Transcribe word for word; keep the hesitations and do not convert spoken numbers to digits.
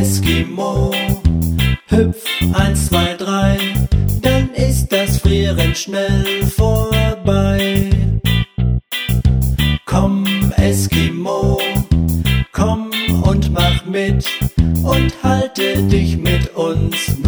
Eskimo, hüpf eins, zwei, drei, dann ist das Frieren schnell vorbei. Komm Eskimo, komm und mach mit und halte dich mit uns